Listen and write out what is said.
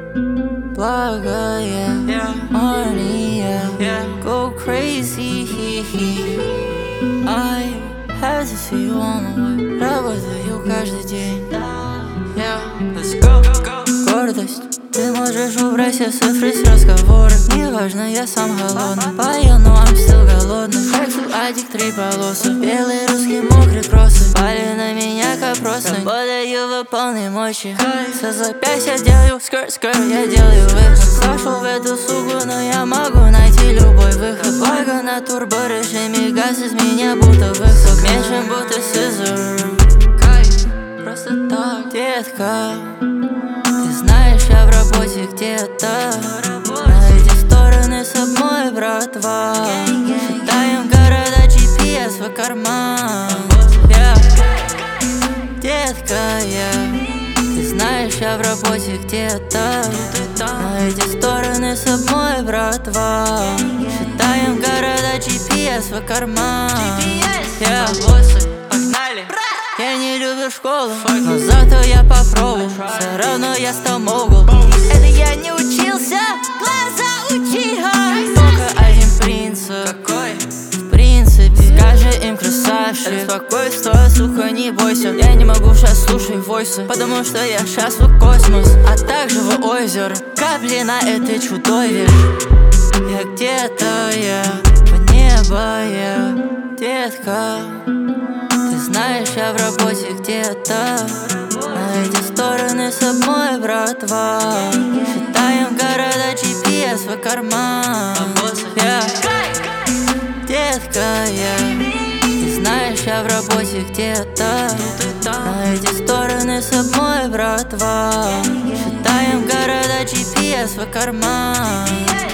Благая Мария, go crazy. I have to see you on the way. Работаю каждый день. Let's go. Гордость. Ты можешь убрать все цифры с разговора. Неважно, я сам голодный. Пою, но I'm still голодный. Сексу аддикт 3 полосы. Белый русский мокрый кроссы. Пали на меня как просто. Работаю в полной мощи. Со запястья делаю скр-скр. Я делаю выход. Сошел в эту суку, но я могу найти любой выход. Благо на турборежиме газ из меня будто выход. Меньше будто сизер. Просто так, детка. Ты знаешь, я в работе где-то. На эти стороны с собой, братва. Считаем города, GPS в карман. Детка, ты знаешь, я в работе где-то. На эти стороны с собой, братва. Считаем города, GPS в карман. Погнали! Я не люблю школу, но зато я попробовал. Все равно я стал могул. Это я не учился, глаза учи. Только один принцип. Какой? В принципе, скажи им красавчик. Беспокойство, сука, не бойся. Я не могу сейчас слушать войсы, потому что я сейчас в космос, а также в озеро. Капли на этой чудовище. Я где-то, в небо, детка. Ты знаешь, я в работе где-то. На эти стороны с собой, братва. Считаем города, GPS в карман. Детка, ты знаешь, я в работе где-то. На эти стороны с собой, братва. Считаем города, GPS в карман.